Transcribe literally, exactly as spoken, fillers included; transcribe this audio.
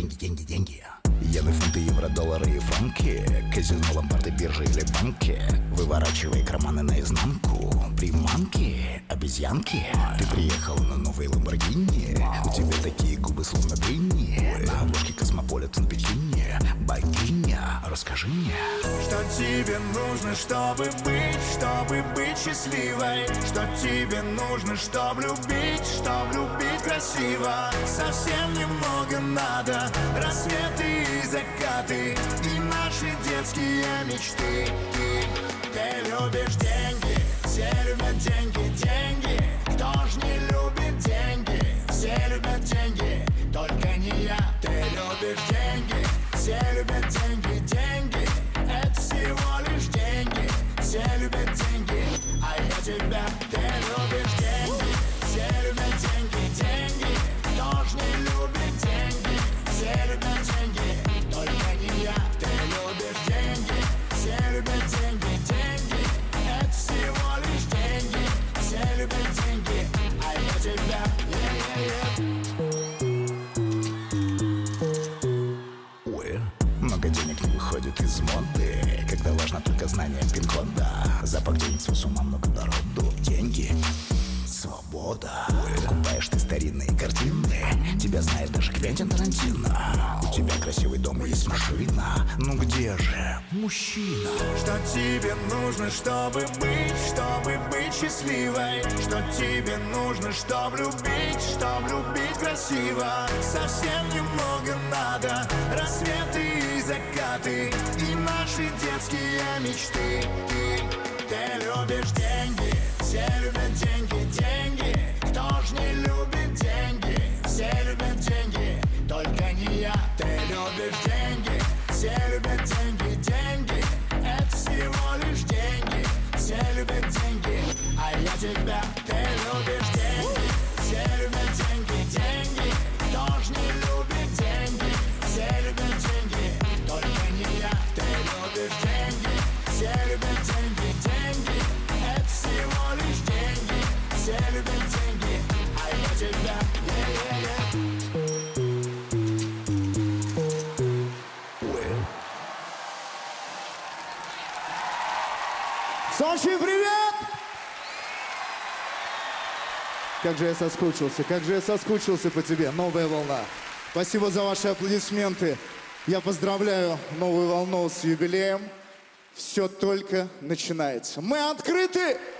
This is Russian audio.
деньги, деньги, деньги. Иены, фунты, евро, доллары и франки. Казино, ломбарды, биржи или банки. Выворачивай карманы наизнанку. Приманки, обезьянки. Ты приехал на новый Ламборгини. У тебя такие губы, словно дыни. На обложке Космополитен бикини. Богиня, расскажи мне, что тебе нужно, чтобы быть, чтобы быть счастливой. Что тебе нужно, чтобы любить, чтобы любить красиво. Совсем немного надо, рассветы и закаты, и наши детские мечты. Ты любишь деньги, все любят деньги, деньги. Кто ж не любит деньги? Все любят деньги, только не я. Ты любишь деньги, все любят деньги, деньги. Это всего лишь деньги, все любят деньги, а я тебя. Ты любишь деньги, все любят деньги, деньги. Кто ж не любит деньги? Все любят деньги, только не я. Ты любишь деньги, все любят деньги, деньги. Это всего лишь деньги, все любят деньги, а я тебя. Ой, много денег не выходит из моды, когда важно только знание пин-кода. Запах денег с ума много народу. Деньги, свобода. Покупаешь ты старинные картины, тебя знает даже Квентин Тарантино. У тебя красивый дом и есть машина. Ну где же мужчина? Что тебе нужно, чтобы быть, чтобы быть счастливой? Что тебе нужно, чтобы любить, чтобы любить красиво? Совсем немного надо, рассветы и закаты, и наши детские мечты. Ты любишь деньги, все любят деньги, деньги. Кто ж не любит деньги? Все любят деньги, только не я. Ты любишь деньги, все любят деньги, деньги. Это всего лишь деньги, все любят деньги, а я тебя. Ты любишь деньги, все любят деньги, деньги. Кто ж не любит деньги? Все любят деньги, только не я. Ты любишь деньги, все любят деньги, деньги. Это всего лишь деньги, все любят деньги, а я тебя. Сочи, привет! Как же я соскучился, как же я соскучился по тебе, новая волна. Спасибо за ваши аплодисменты. Я поздравляю новую волну с юбилеем. Все только начинается. Мы открыты!